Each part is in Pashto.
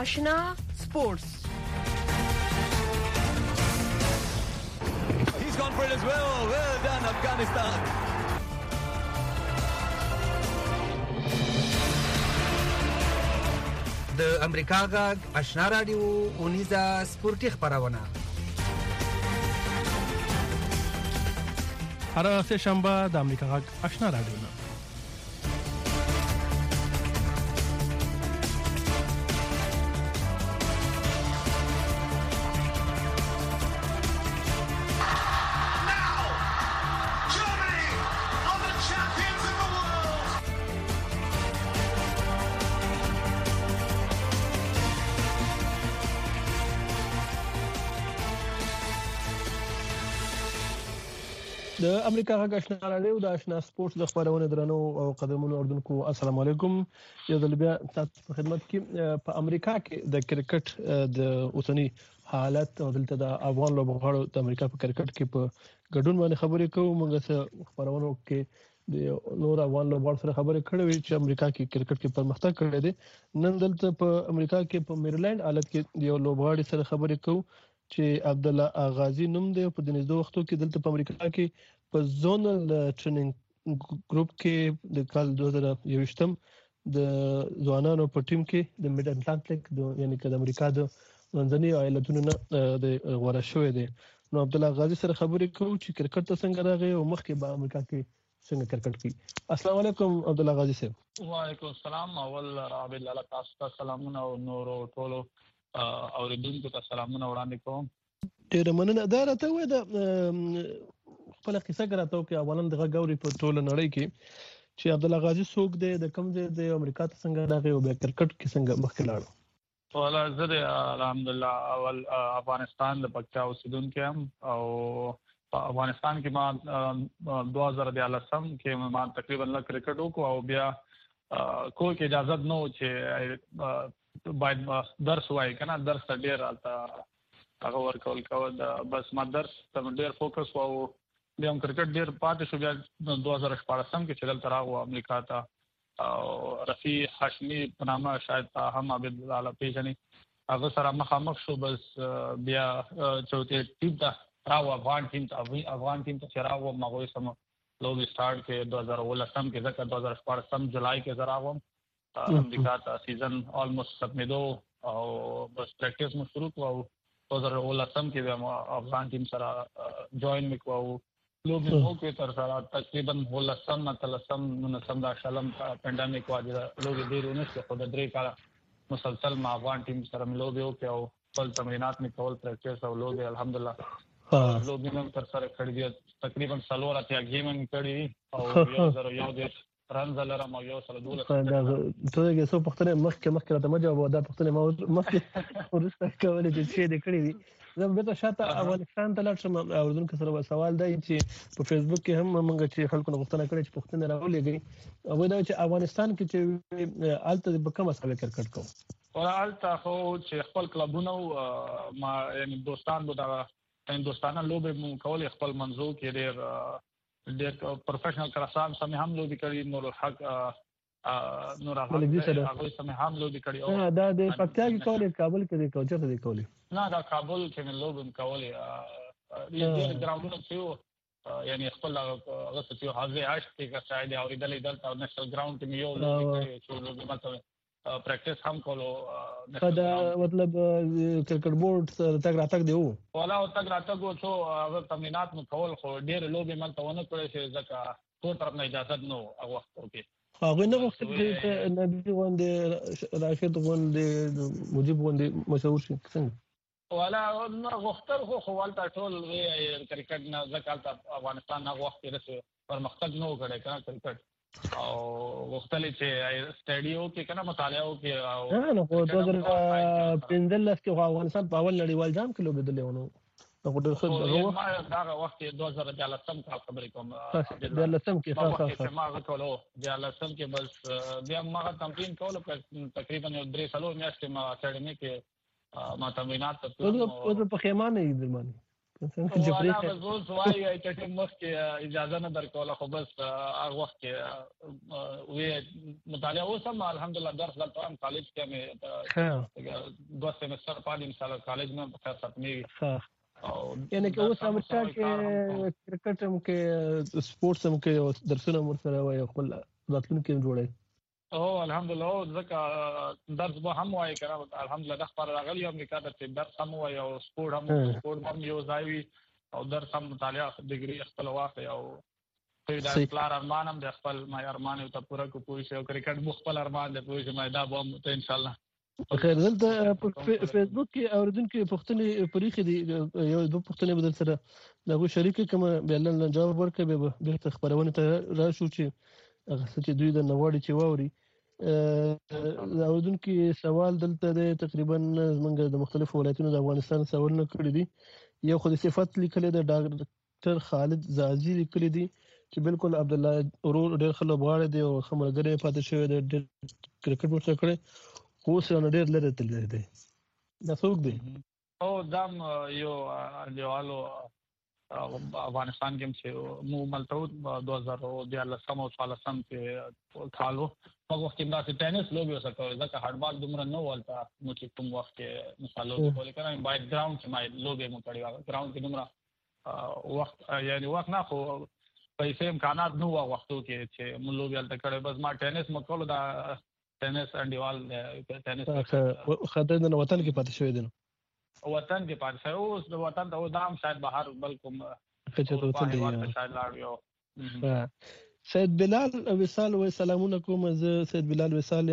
آشنا سپورتس. He's gone for it as well. Well done, Afghanistan. د امریکا غږ آشنا رادیو اونیزه سپورتي خبرونه هر سه شنبه د امریکا غږ آشنا رادیو نه د امریکا غږ آشنا رادیو د آشنا سپورتس د خبرونه درنو او قدرمنو اردوونکو السلام علیکم. یو ځل بیا تاسو په خدمت کې په امریکا کې د کرکټ د اوسنی حالت او دلته د افغان لوبغاړو د امریکا په کرکټ کې په ګډون باندې خبرې کوو. موږ سره خبرونه کې د نور افغان لوبغاړو سره خبرې کړې وي چې امریکا کې کرکټ کې پرمختګ کړی دی. نن دلته په امریکا کې په میریلند ایالت کې یو لوبغاړي سره خبرې کوو چې عبد الله اغازي نوم دی. په دنيزو وختو کې دلته په امریکا کې په زونل ټریننګ ګروپ کې د کال 2021 د ځوانانو په ټیم کې د میډ اټلانټیک یعنی د امریکا د منځني ایالتونو نه د غوړه شوې دي. نو عبد الله اغازي سره خبرې کوو چې کرکټ ته څنګه راغی او مخکې به امریکا کې څنګه کرکټ کوي. السلام علیکم عبد الله اغازي صاحب. وعلیکم السلام. اول عبد الله تاسو ته سلامونه او نور ټولو اوریدونکو ته سلامونه وړاندې کوم. ډیر مننه. دا راته وای د خپل قصه راته کې اولا د غاوري په ټوله نړۍ کې چې عبد الله اغازي څوک دی، د کوم ځای د امریکا ته څنګه راغی او بیا کرکټ کې څنګه مخکې لاړ. ولا زه الحمدلله اول افغانستان د پکتیا اوسیدونکو یم او په افغانستان کې ما 2013 کې ما تقریبا کرکټ وکړ او بیا کوئی اجازه نه و چې باید درس وای کنه درس ډیر راته هغه ورکول کوي بس ما درس ته ډیر فوکس وو. بیا هم کرکټ ډیر پاتې شو. بیا 2014 کې چې دلته راغو امریکا ته او رفیع هاشمي په نامه شاید هم عبد الله پیژني هغه سره مخامخ شو. بس بیا چوتې ټیم ته راو افغان ټیم ته راو مغوي سم لوبي سٹارټ کې 2019 کې ځکه 2014 جولای کې زراوم امریکا ته سیزن آلموست ختمېدو او بس پریکټیس مو شروع کړو. 2019 کې به افغان ټیم سره جوائن وکړو. لوبي مو کې تر سره تقریبا 19 دا شلم پاندیمیک واجه لوبي ډیرونه چې خو د درې کال مسلسل ما افغان ټیم سره لوبي وکړو. خپل تمرینات می کول پریکټیس او لوبي الحمدلله لوبي نن تر سره کړی دی. تقریبا 3 اتیا گیمن کړی او 1-0 رنز لرم او 1-12 ته یې څو پختنه مخکې راته ما جواب دا پختنه ما مخکې ورسته کولې چې څه دې کړی دي. زه به ته شاته افغانستان ته لاړ شم. اردوونکو سره سوال دی چې په فیسبوک کې هم موږ چې خلکو نه غوښتنه کړې چې پختنه راولېږي او دا چې افغانستان کې چې آلته به کوم اساله کرکټ کوو ولالته خو چې خپل کلبونه ما یعنی دوستان به دا هندستان لوبې مو کولې خپل منځو کې ډېر پروفیشنل کراسان سمې هم لوبي کړي. نور الحق هغه سمې هم لوبي کړي. دا د پکتیا کې کولې کابل کې کوچر ته کولې نه دا کابل کې مې لوبم کولې ډېر ګراوندونه چې یعنی خپل هغه څه چې حاضر عاش کې شاید اوریدلې دلته نېشنل ګراوند کې یو لوبي کړي چې لوبي مطلب پریکټیس هم کولو. دا مطلب کرکټ بورډ تک راتک دی ولا او تک راتک وو هغه تمرینات مو کول خو ډېر لوبي ملته ونه کړی چې ځکه ټول طرف نه اجازه نو هغه وخت کې هغه نه وخت چې نبی باندې راشد باندې مجيب باندې مشهور شي څنګه ولا غختر خو والته ټول کرکټ نه ځکه افغانستان هغه وخت کې پرمختګ نه وکړي کنه کرکټ او وختلې چې سټډیو کې کنه مطالعه کې او نو په 2015 کې افغانستان په اول نړیوال جام کې لوبېدل ونه نو ډېر ښه دا وخت 2013 کال خبرې کوم 2013 کې ما غوښتلو 2013 کې بس بیا ما تمرین کول تقریبا 3 سالو میاشتې ما اکیډمي کې ما تمرینات ته په خیمانه یې درمانه څنګه چې پرې زول سوای چې مخکې اجازه نه درکوله خو بس هغه وخت کې وی مطالعه اوسم الحمدلله درس دلته کالج کې مې 2 سیمستر پاتې ان شاء الله کالج میں خیر ختمي او یعنی که اوس امریکا کې کرکټ هم کې سپورتس هم کې درسونه مرسته وایي خپل راتلونکي جوړي او الحمدلله ځکه درس به هم وایي کړه الحمدلله د خبر راغلی امریکا د درس هم وایي او سپورت هم یو ځای او درس هم مطالعه ډیګري خپل واخلي او دا پلان ارمان هم د خپل ما ارمان ته پوره کوی شي او کرکټ مو خپل ارمان د پوي شي دا به ته ان شاء الله خیر دلته فیسبوک کې اوریدونکو پوښتنې پریخي دي یو دوه پوښتنې بدل سره دغه شریک کوم بلل جواب ورکړي به خبرونه ته راشو چې هغه چې دوی د نوړي چې ووري اوریدونکو سوال دلته د تقریبا موږ د مختلفو ولایتونو د افغانستان سوالونه کړی دي یو خو د صفات لیکل د ډاکټر خالد زازي لیکل دي چې بالکل عبد الله اورور ډېر خلک غواړي دی او خمرګره پاتې شوی د کرکټ ورته کړی خو څه ډېر لري تل دی دا څوک دی او دام یو دیوالو افغانستان کې چې مو ملتوت 2014 او 14 کې کالو په وخت کې دا ټینس لوبي وسکو ځکه هډبال دومره نو ولتا نو چې کوم وخت کې مثال لوبي کول کړم بای ګراوند چې ما لوبي مو کړی ګراوند کې دومره وخت یعنی وخت نه خو پیسې امکانات نو وختو کې چې مو لوبي الته کړی بس ما ټینس مکول دا ټینس انډیوال ټینس خاطر د وطن کې پاتې شوی دی وطن کې پاتې شوی اوس د وطن ته دام شاید بهر بلکم کچته وصل دی شاید لاړ سید بلال وصال و سلامونه کوم زه سید بلال وصال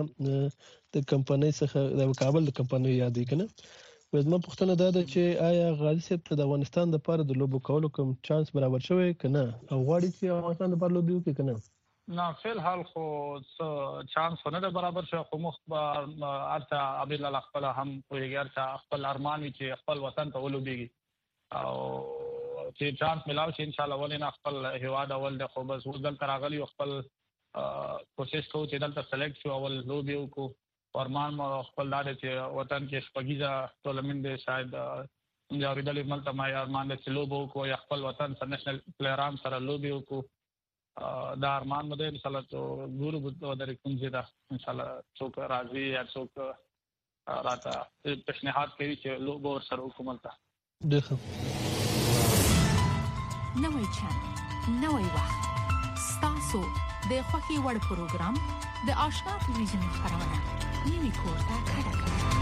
د کمپنۍ څخه د کابل د کمپنۍ یادې کنه وزما پوښتنه دا ده چې آیا غازی صاحب ته د افغانستان لپاره د لوبو کولو کوم چانس برابر شوی کنه او غواړي چې افغانستان لپاره لوبي وکړي کنه نه فل حال خو چانس نه برابر شو خو مخبر ارته عبد الله خپل هم پوریګر ته خپل ارمان چې خپل وطن ته ولوبيږي او چې چانس ملاو شي ان شاء الله ولې نه خپل هواد اول د خو بس ودل تراغلی خپل کوشش کوو چې دلته سلیکټ شو اول لوبي کو ارمان خپل دار چې وطن کې شپږیزه ټورنمنت دی شاید جوړیدل ملته ما ارمان د لوبو کو یا خپل وطن سره نېشنل پلیئران سره لوبي کو دا ارمان مده ان شاء الله تو ګورو بده درې کوم ځای دا ان شاء الله څوک راځي یا څوک راته پیشنهاد کوي چې لوګو سره وکملته دغه نوې چانل نوې وخت ستاسو د خوښي وړ پروګرام د آشنا ټلویزیون خبرونه نیوي کوټه کړه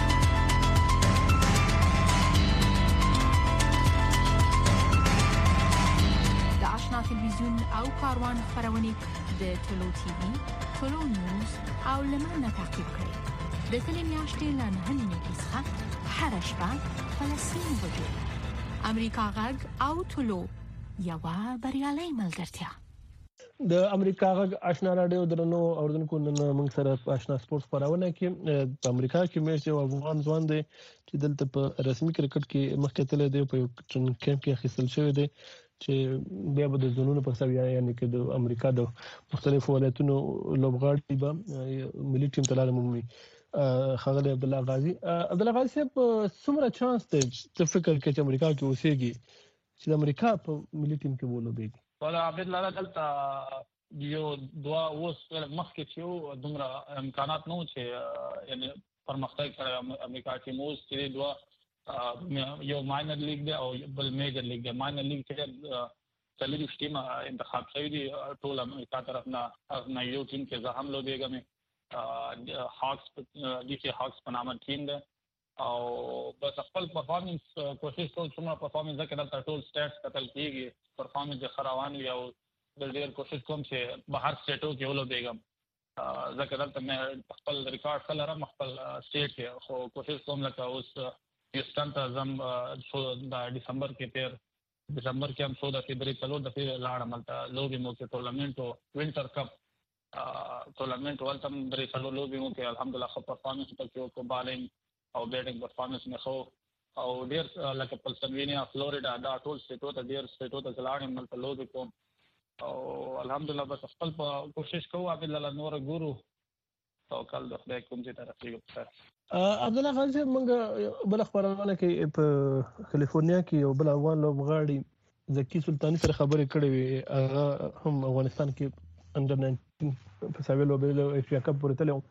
آشنا تلویزیون او کاروان خبرونه د ټولو ټي وي ټولو نیوز او لمنه تعقیب کړئ د کلي میاشتې له 9 نیټې څخه هر شپه فلسطین وجود امریکا غږ او ټولو یو بریالي ملګرتیا د امریکا غږ آشنا رادیو درنو اوردونکو نن موږ سره آشنا سپورتس خبرونه کې په امریکا کې مېچ یو افغان ځوان دی چې دلته په رسمي کرکټ کې مخکې تللی دی په ټرین کیمپ کې اخیستل شوی دی چې بیا به د زونونو په سوي یعنی چې د امریکا د مختلفو ولایتونو لوبغاړي به ملي ټیم ته لاړ مومي خغل عبد الله غازی صاحب څومره چانس دی چې فکر کې چې امریکا کې اوسېږي چې د امریکا په ملي ټیم کې ولوبېږي ولا عبد الله دلته یو دوا اوس مخکې چې دومره امکانات نو چې یعنی پرمختګ کړی امریکا کې موږ چې دوا یو ماینر لیګ دی او بل میجر لیګ دی ماینر لیګ چې څلوري ټیم انتخاب شوی دی ټول امریکا طرف نه یو ټیم کې زه هم لوبېږم هاکس ډي سي هاکس په نامه ټیم دی او بس خپل پرفارمنس کوشش کوم چې پرفارمنس ځکه ټول سټیټس کتل کیږي پرفارمنس خروان او د ډېر کوشش کوم چې بهر سټیټو کې ولوبېږم ځکه دلته مې خپل ریکارډ کلرم خپل سټیټ کې خو کوشش کوم لکه اوس هیوستن ته زم د دسمبر کې هم څو د فبرवरी څلور د لاړم ملته لوبي مو کې ټورنمنت او وینټر کپ ټورنمنت ولته درې څلور لوبي مو کې الحمدلله خو پرفارمنس په کو بالینګ او بیټینګ پرفارمنس مې خو او ډیر لکه پنسلوینیا فلوریډا دا ټول سټیټو ته ډیر سټیټو ته لاړم ملته لوبي کوم او الحمدلله بس خپل کوشش کوو عبد الله نور ګورو توکل د خدای کوم چې طرف عبد الله غازی موږ بل خبرونه کې په کالیفورنیا کې یو بل افغان لوبغاړي زکی سلطانی سره خبرې کړې وي هغه هم افغانستان کې انډر 19 په ساوي لوبې له ایشیا کپ ورته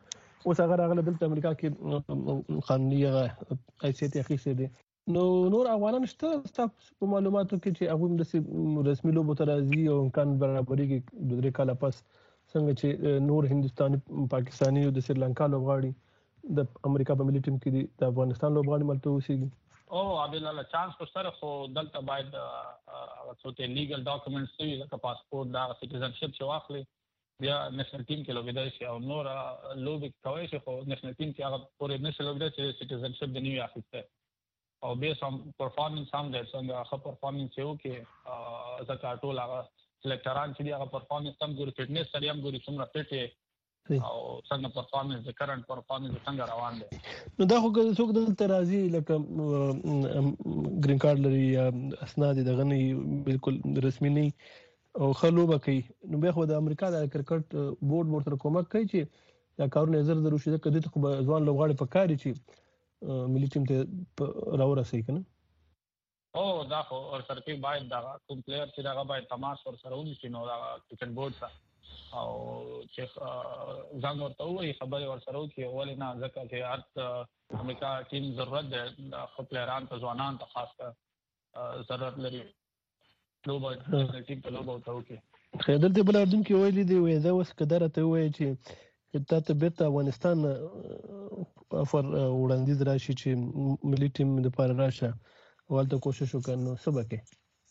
اوس هغه راغله دلته امریکا کې قانوني حیثیت اخیسته دي. نو نور افغانان شته تاسو په معلوماتو کې چې هغه د رسمي لوبو ته راځي او امکان برابرۍ کې د 3 کال پس څنګه چې نور هندستاني پاکستاني او د سریلانکا لوبغاړي د امریکا په ملي ټیم کې د افغانستان لوبغاړي ملته اوسېږي. عبد الله چانس کو سره خو دلته باید څه لیګل ډاکومېنټس وي لکه پاسپورت دا سټیزنشپ چې واخلي بیا نېشنل ټیم کې لوبېدای شي او نور لوبې کوي شي خو نېشنل ټیم کې هغه پورې نشي لوبېدای چې سټیزنشپ د نیو اخیسته او بیس هم پرفارمنس هم د څنګه ښه پرفارمنس یو کې ځکه ټول هغه سلیکټران چې هغه پرفارمنس هم ګوري فټنس سره هم ګوري څومره فټ او څنګه پرفارمنس د کرنٹ پرفارمنس څنګه روان دي. نو دا خو څوک دلته راځي لکه گرین کارت لري یا اسناد دغه نه بالکل رسمي نه او خلوبه کوي نو بیا خو د امریکا د کرکټ بورډ ورته کومک کوي چې دا کارونه زر شي کدي ته خو ځوان لوبغاړي پکاري چې ملي ټیم ته راورسي کنه دا خو سره کې باید دا کوم پلیئر چې دا باید تماس ور سره ونیسي نو دا کرکټ بورډ سره او چې ځان ورته وایي خبرې ور سره وکړي ولې نه ځکه چې هر امریکا ټیم ضرورت ده د خپل پلیئران ته ځوانان ته خاصه ضرورت لري لوبه ټیم ته لوبه وکړي. خیر دلته بل اردن کې ویلي دی وای دا اوس قدرت وایي چې تاسو بیرته افغانستان افر وړاندیز راشي چې ملي ټیم د لپاره راشه ولته کوشش وکړو سبکه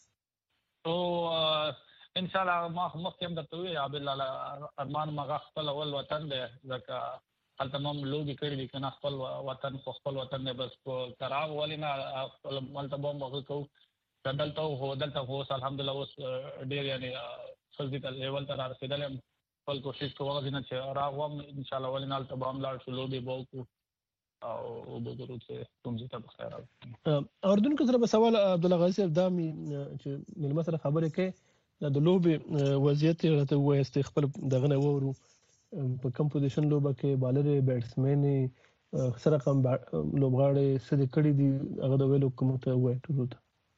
او ان شاء الله ما مخکې هم درته وی عبد الله ارمان مغه خپل اول وطن دی ځکه هل تمام لوبي کړی دي کنه خپل وطن نه بس کو تراغ ولینا خپل ملته بوم وکړو دلته هو الحمدلله اوس ډیر یعنی فزیکل لیول ته رسیدل خپل کوشش کوو چې راغوم ان شاء الله ولینال ته بام لاړ شو لوبي بوکو او بګورو چې کوم ځای ته بخیر راځي. اردن کې سره سوال عبد الله غازي ابدامي چې مل مسره خبره کوي د لوبي وضعیت راته وایي خپل دغه نه وورو په کم پوزیشن لوبه کې بالر بیټسمن سره کم لوبغاړي سده کړي دي هغه د ویلو کوم ته وایي ټول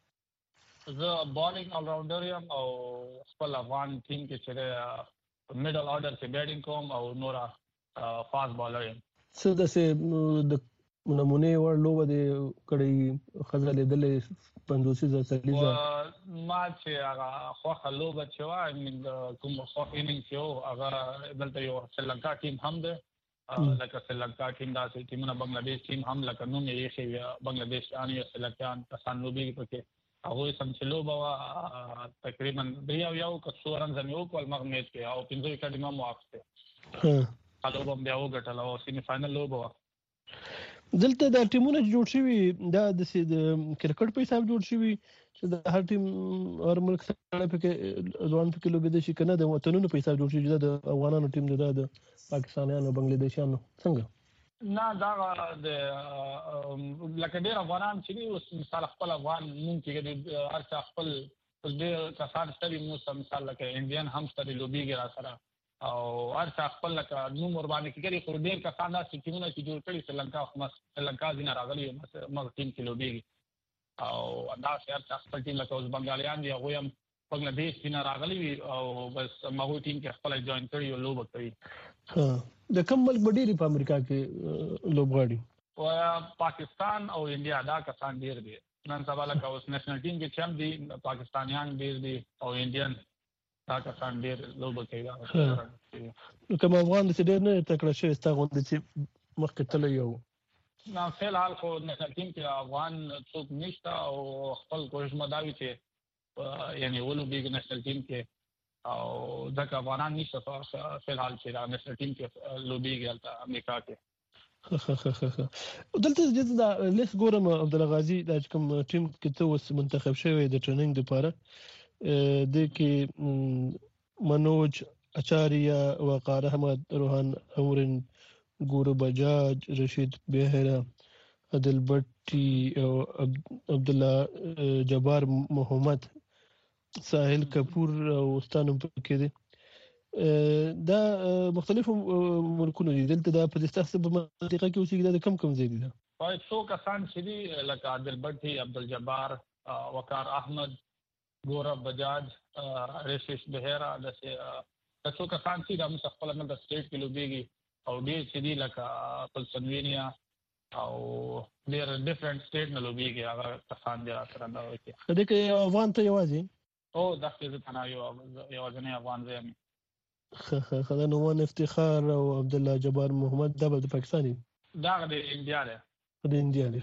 زه بالینګ آل راونډر یم او خپل افغان ټیم کې چې میډل آرډر کې بیټینګ کوم او نورا فاست بالر یم. څه د نمونه ور لوبه د کړي خزل دلې 50 سلیزه ما چې هغه خو لوبه چې وا کوم خو انینګ یو هغه دلته یو سریلانکا ټیم هم ده لکه سریلانکا ټیم داسې ټیمونه بنگلاديش ټیم هم لکه نوم یې شي بنگلاديش ان یو سریلانکان پسند لوبي پکې هغه سم چې لوبه تقریبا یو کڅورن زميو کول مغنیت کې او 15 وکټ ما موافقه هغه هم بیا وګټل او سیمه فائنل لوبه دلته د ټیمونو جوړ شوی دا د کرکټ په حساب جوړ شوی چې د هر ټیم هر ملک سره په ځوان په کلو بده شي کنه د وطنونو په حساب جوړ شوی د افغانانو ټیم د پاکستانیانو بنگلاديشانو څنګه نه دا د لکه ډیر افغانان چې اوس مثال خپل افغان مونږ کې هر خپل ډیر کسان ستړي مو مثال لکه انډین هم ستړي لوبيږي را سره او هر خپل لکه نو مربانه کې خو ډیر کسان دا ټیمونه چې جوړ کړي سریلانکا ځینې راغلي مګ ټیم کې لوبيږي او دا هر خپل ټیم لکه اوس بنگالیان دي هغه هم بنگلاديش څخه راغلي او بس مغو ټیم کې خپل جوائن کړي او لوب کوي. د کوم ملک ډیری په امریکا کې لوبغاړي او پاکستان او انډیا دا کسان ډیر دي نن سبا لکه اوس نېشنل ټیم کې چم دي پاکستانیان ډیر دي او انډین دا کسان ډیر لوب کوي. کوم افغان د ډیر نه تکړه شوی ستغوند چې مخکې تل یو نو فلحال خو نېشنل ټیم کې افغان څوک نشته او خپل کوشش مداوي چې یعنی ولو بیگ نېشنل ټیم کې او ځکه افغانان نشته فلحال چې دا نېشنل ټیم کې لوبيږي البته امریکا کې. دلته دا لیس ګورم عبد الله غازي د کوم ټیم کې ته اوس منتخب شوی د ټریننګ لپاره د کې منوج اچاریا وقار احمد روحان امرن ګورو بجاج رشید بهرا عادل بټي او عبد الله جبار محمد ساحل کپور او استانو پکې دي دا مختلف ملکونو دي دلته دا په دستخ په منطقه کې اوسېږي د کم ځای دي وای څو کسان چې دي لکه عادل بټي عبد الجبار وقار احمد ګورو بجاج رشید بهرا د څو کسان چې د مستقبل د سټیټ کې لوبيږي او ډیر چې دی لکه پنسلوینیا او ډیر ډیفرنٹ سټیټ نه لوبيږي هغه کسان دي سره دا وایي دې کې افغان ته یوازې او د خپل ځنا یوازې نه افغان زم خدای نومان افتخار او عبد الله جبار محمد د پاکستاني دا د انډیا دی دی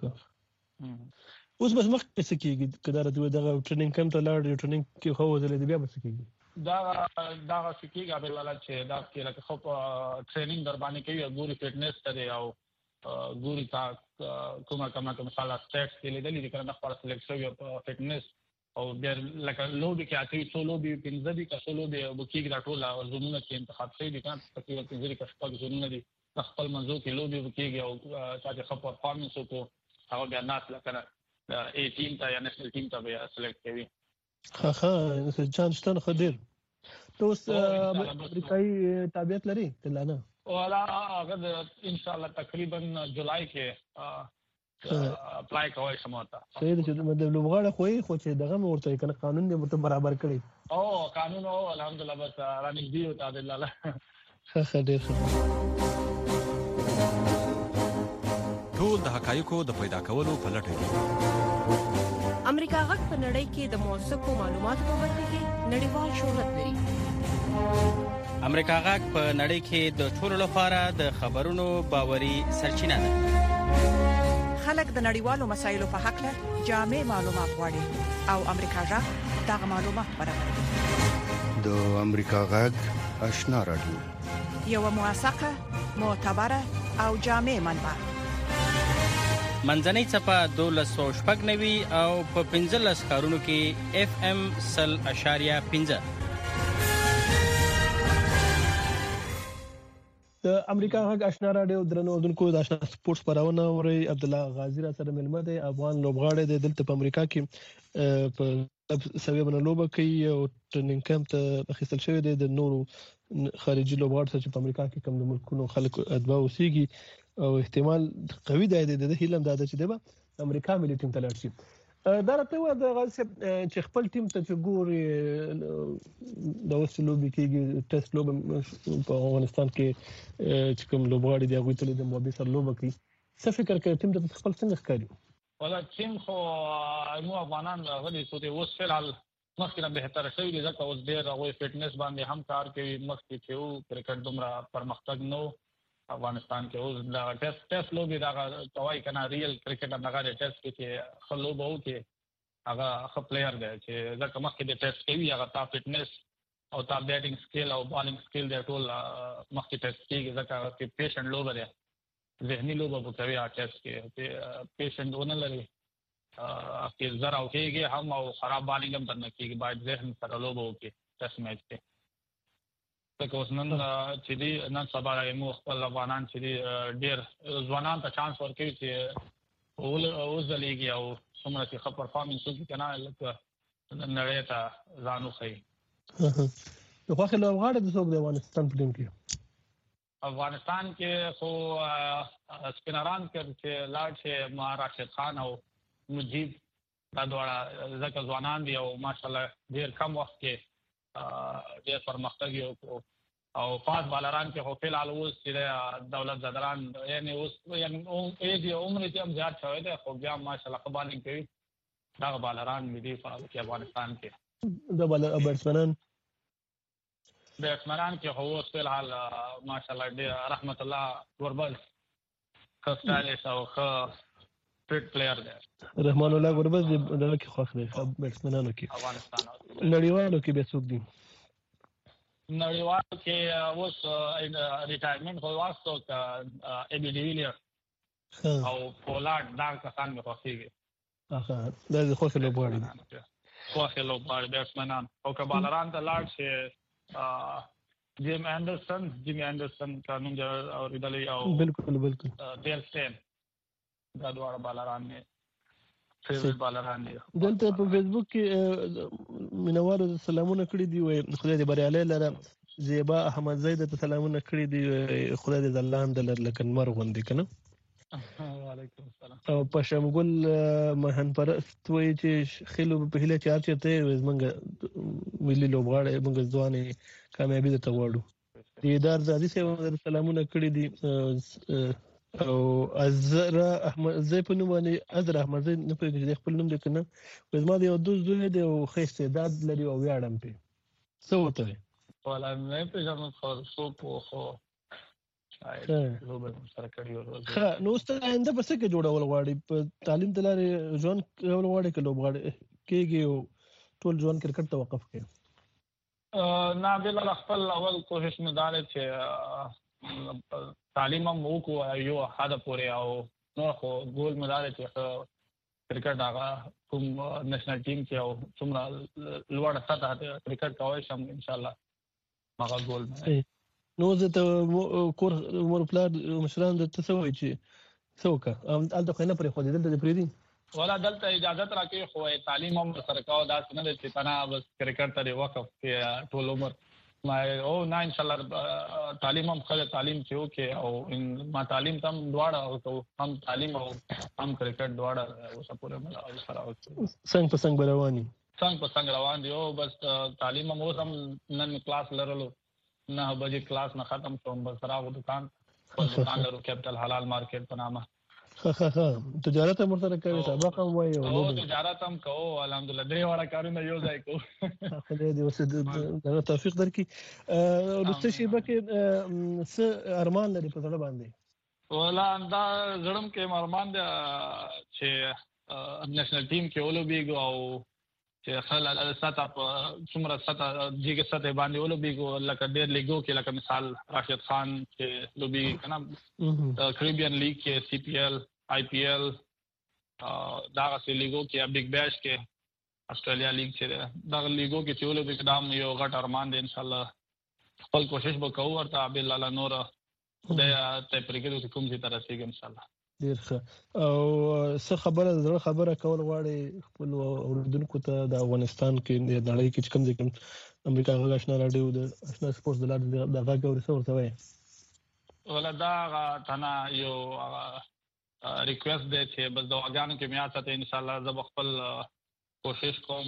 اوس بس مخ څه کیږي کله راځي دغه ټریننګ کم ته لاړ ټریننګ کې خو وزل دی بیا بس کیږي دا څه کیږي به ولا چې دا کې لکه خو ټریننګ در باندې کوي ګوري فټنس ته او ګوري تا کومه مثلا سټیټس کې لیدلې دي کنه خپل سلیکټ شوی فټنس او ډېر لکه لوبي کې اته څو لوبي پنځه دي که څو لوبي وکیږي دا ټول زمونه کې انتخاب شوی دي کنه تقریبا پنځه دي که شپږ زمونه دي خپل منځو کې لوبي وکیږي او چې خپل پرفارمنس وکړو هغه بیا ناس لکه ای ټیم ته یا نېشنل ټیم ته بیا سلیکټ کوي نو چانسټن خدیر توس امریکایي تابعیت لري تلانه ولا هغه ان شاء الله تقریبا جولای کې اپلای کوي سموتا صحیح چې د لوبغاړه خو چې دغه ورته کنه قانون دې مت برابر کړی او قانون او الحمدلله بس رانګ دی او تعالی الله ښه ډیر ښه ټول د حقایقو د پیدا کولو په لټه کې امریکا غږ په نړۍ کې د موثقو معلوماتو په برخه کې نړیوال شهرت لري. امریکا غږ په نړۍ کې د ټولو لپاره د خبرونو باوري سرچینه ده. خلک د نړیوالو مسایلو په حق له جامع معلومات غواړي او امریکا غږ دغه معلومات برابروي. د امریکا غږ آشنا رادیو یو موثقه، معتبره او جامع منبع. منځنۍ صفه 1290 او په 15 کارونو کې FM 0.5. د امریکا غږ آشنا رادیو درنو اوردونکو د آشنا سپورتس خبرونه اوري. عبد الله غازی را سره ملمه دی، افغان لوبغاړی دی، دلته په امریکا کې په سوي باندې لوبه کوي او ټریننګ کمپ ته اخیستل شوی دی د نورو خارجي لوبغاړو چې په امریکا کې کوم د ملکونو خلک اتباع اوسېږي او احتمال قوي دی د هیلم دا چې دی به امریکا ملي ټیم ته لاړ شي. دا راته و د غاز چې خپل ټیم ته چې ګوري د وسلوبي کېږي ټیسټ لوب په افغانستان کې چې کوم لوبغاړي دی هغه ته د موبي سره لوب کوي. څه فکر کوي ټیم ته خپل څنګه ښکاري؟ ولا ټیم خو نو افغانان غلي څه دی اوس فعال مخکې به تر شوی دی ځکه اوس ډېر هغه فټنس باندې هم کار کوي. مخکې چې وو کرکټ دومره پرمختګ نو افغانستان کې اوس دا ټیسټ لوبي دا توای کنه ریل کرکټ هغه ټیسټ کې خلوب او کې هغه خپل پلیئر دی چې ځکه مخکې د ټیسټ کوي هغه تا فټنس او تا بیټینګ سکیل او بالینګ سکیل دی ټول مخکې ټیسټ کیږي ځکه چې پیشنټ لوب دی ذهني لوب په کوي ټیسټ کې پیشنټ ونه لري کې زرا او کېږي هم او خراب بالینګ هم نه کېږي باید ذهن سره لوب وکړي ټیسټ میچ کې. که اوس نن چې دی نن سبا یې خپل افغانان چې دی ډېر ځوانان ته چانس ورکوي چې وځلېږي او څومره چې ښه پرفارمنس وکړي که نه لکه نړۍ ته ځان وښیي. د خوښې لوبغاړی د څوک د افغانستان په ټیم کې؟ افغانستان کې خو سپینران کې چې لاړ شي ما راشد خان او مجید دا دواړه ځکه ځوانان دي او ماشاءالله ډېر کم وخت کې ډېر پرمختګ وکړو او فاست بالران کې خو فلحال اوس چې دولت زدران یعنی اوس یعنی عمر یې هم زیات شوی دی خو بیا ماشاءالله ښه بالینګ کوي. دغه بالران مې دي په افغانستان کې د بیټسمنان کې خو اوس فلحال ماشاءالله ډېر رحمت الله ګوربز ښه سټایلش او ښه فټ پلیئر دی. رحمان الله ګوربز دغه کې خوښ دی بیټسمنانو کې. افغانستان نړیوالو کې به څوک دي؟ نړیوالو کې اوس ریټایرمنټ خو واسطو ای بي ډي ویلیئر او پولارډ دا کسان مې خوښېږي. دا د خوښې لوبغاړي دي. خوښې لوبغاړي بیټسمنان او که بالران ته لاړ شي جیم انډرسن قانون اوریدلی او بالکل ډیل سټین دا دواړه بالران مې فیوریټ بالران دي. دلته په فیسبوک کې مینوالو سلامونه کړي دي وای خدای دې بریالي لره. زیبا احمد زید ته سلامونه کړي دي خدای دې ځلاند لکن مر غوندي کنه. وعلیکم السلام. او پښمګل مهن پرست وای چې خلو په هله چارچته زمنګ ملي لوبغاړي موږ ځواني کامیابی ته وړو. دیدار زادي سره سلامونه کړی دي او ازرا احمد زې په نوم باندې ازرا احمد زې نه پېژنې خپل نوم دې کنه زما دی او دوست دی او خې استعداد لري او ویاړم په څه وته ولا نه پېژنم خو خو نو ستاسو انده بس کې جوړول غواړي په تعلیم تلاري ځوان کول غواړي کله غواړي کېږي ټول ځوان کرکټ ته وقف کړي نه بل خپل اول کوشش مې دار چې تعلیم مو کو یو حدا پورې او نو خو ګول مې دار چې کرکټ هغه کوم نېشنل ټیم کې او څومره لوړ سطح کرکټ کوي شم ان شاء الله هغه ګول نو زه ته کور مور پلان مشران د تسوي چې څوک ال د خنه پر خو دې د پریدي ولا دلته اجازه راکې خو تعلیم هم سره کاو دا څنګه چې تنا بس کرکټ ته وقف کې ټول عمر ما او نه ان شاء الله تعلیم هم خله تعلیم چې وکي او ما تعلیم تم دواړه او هم تعلیم او هم کرکټ دواړه اوس پورې مل سره څنګه په څنګه رواني څنګه په څنګه روان دي او بس تعلیم هم اوس هم نن کلاس لرلو 9 بجې کلاس نه ختم شوم بس راغو دکان لرو کیپټل حلال مارکیټ په نامه تجارت هم ورته کوي سبق هم وایي او تجارت هم کوو الحمدلله درې وړه کارونه یو ځای کوو خدای دې اوس د توفیق درکړي ورسته شي به څه ارمان لري په ځړ باندې ولا دا زړم کې ارمان دی چې نېشنل ټیم کې اولمپیک او چې خل ساته څومره ساته جګه ساته باندې اولمپیک لکه ډېر لیګو کې لکه مثال راشد خان چې لوبي کنه کریبین لیګ کې سی پی ایل آی پی ایل دا غسه لیګو کې بیگ بیش کې استرالیا لیګ چې دا لیګو کې چې اولمپیک دام یو غټ ارمان دی ان شاء الله خپل کوشش وکړو ورته عبد الله نور د ته پرګرو کوم چې تر رسیدل ان شاء الله ډیر ښه او څه خبره کول غواړي خپل اوردونکو ته د افغانستان کې د نړۍ کې کوم ځای امریکا غاښنا راډیو د آشنا سپورټس د لارې د غاګو ورسورته وای ولدا تنا یو ریکوست دی چې بس د واګانو کې میات ته ان شاء الله زه خپل کوشش کوم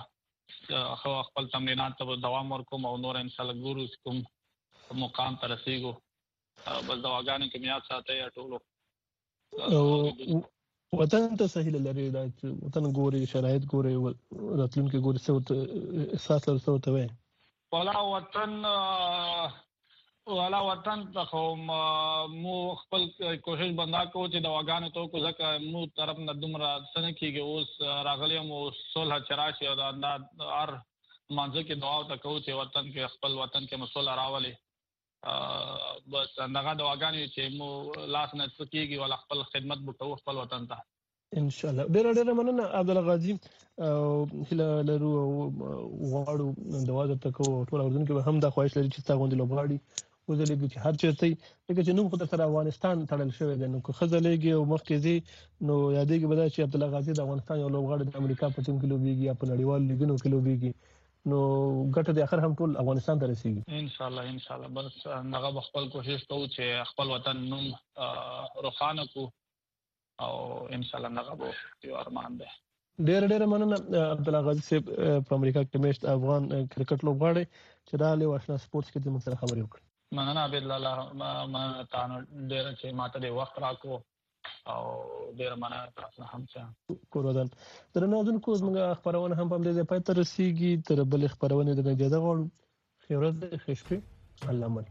خپل تمرینات ته دوام ورکوم او نور ان شاء الله ګورو کوم مقام ته رسیدو بس د واګانو کې میات ساتي ټولو وطن ته صحیح لري دا وطن ګوري شرایط ګوري راتلونکي ګوري څه احساس لرسته وي ولا وطن ته مو خپل کوشش بندا کو چې د واګانو ته کو ځکه مو طرف نه دومره سن کېږي اوس راغلی مو صلح چراشي او د هر مانځ کې دعا ته کو چې وطن کې خپل وطن کې مسول راولي بس هغه د واګانو چې مو لاس نه سکیږي ولا خپل خدمت وکړو خپل وطن ته ان شاء الله ډېر مننه عبد الله غازی هله لرو واړو دوا ته کو ټول اردن کې هم دا خواهش لري چې تاسو غوندي لوبغاړي وزلېږي چې هر چیرته لکه چې نوم خو سره افغانستان تړل شوی دی نو که خزلېږي او مخکې زی نو یادېږي به دا چې عبد الله غازی د افغانستان یو لوبغاړي د امریکا په ټیم کې لوبېږي یا په نړیوال لیګونو کې لوبېږي نو ګټه د اخر هم ټول افغانستان ته رسیږي ان شاء الله بس هغه خپل کوشش کوو چې خپل وطن نوم روښانه کو او ان شاء الله هغه یو ارمان ده ډېر مننه عبد الله غازی صاحب په امریکا کې مېشت افغان کرکټ لوبغاړي چې دا له آشنا سپورټس کې د مسره خبرې وکړي مننه عبد الله ما تاسو ډېر چې ماته د وخت راکو او ډېر مننه تاسو هم چې کورودان درنو ځونکو زموږ خبرونه هم په دې پای ته رسیدي تر بل خبرونه د اجازه غواړم خیرات خشپي الله مل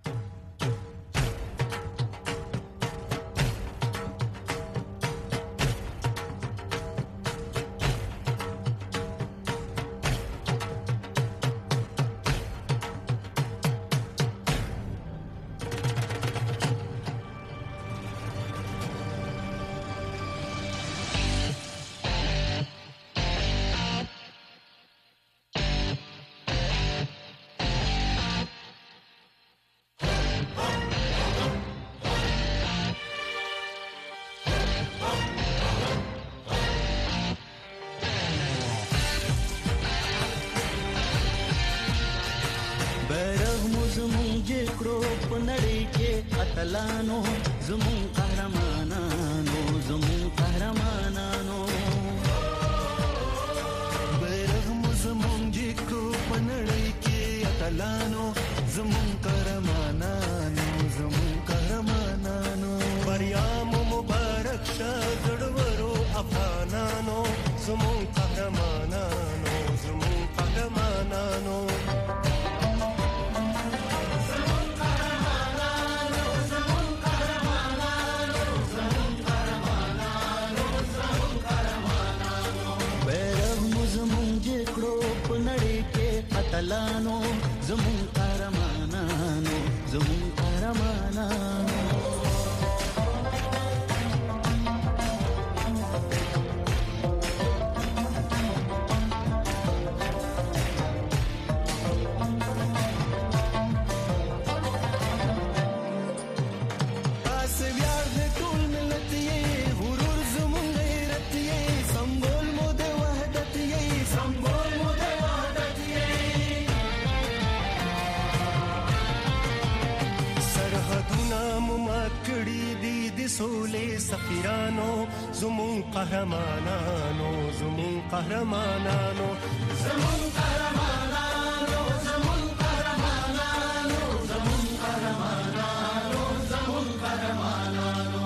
اتلانو زمون قهرمانانو بیرغ مو زمون جکو پنړی کې اتلانو زمون قهرمانانو اتلانو زمون قهرمانانو زمون قهرمانانو سولې سفیرانو زمون قهرمانانو زمون قهرمانانو زمون قهرمانانو زمون قهرمانانو زمون قهرمانانو زمون قهرمانانو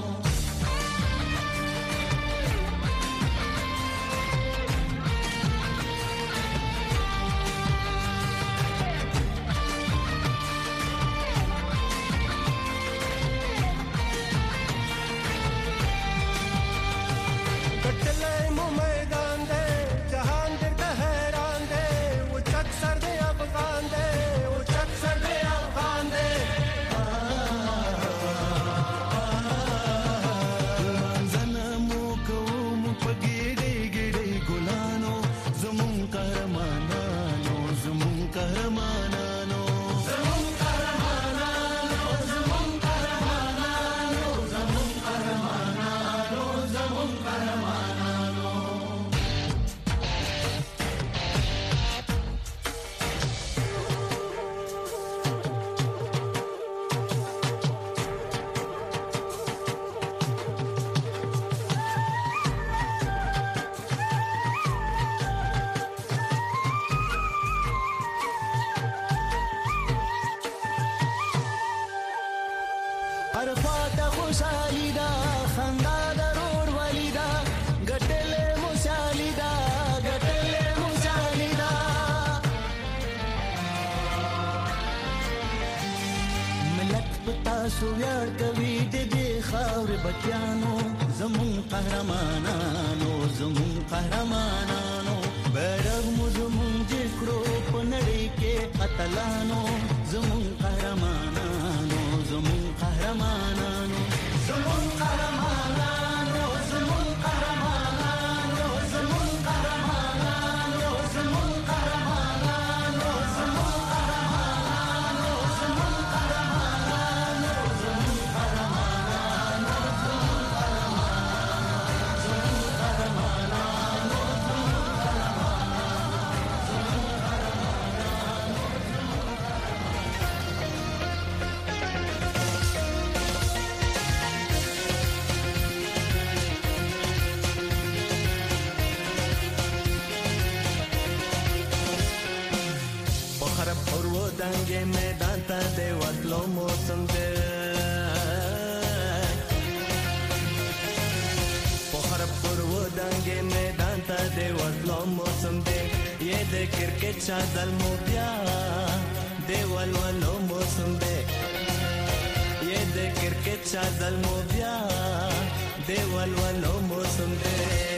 سویار کوي د دې خاور بچانو زمون قهرمانانو زمون قهرمانانو بیرغ مو زمون جکړو په نړۍ کې اتلانو زمون قهرمانانو زمون قهرمانانو زمون قهرمانانو زمون قهرمانانو زمون قهرمانانو زمون قهرمانانو زمون قهرمانانو زمون دنګې میدان ته د وتلو موسم دی په خراب پر و دنګې میدان ته د وتلو موسم دی یې د کرکټ چادل مو بیا د ولولو موسم دی یې د کرکټ چادل مو بیا د ولولو موسم دی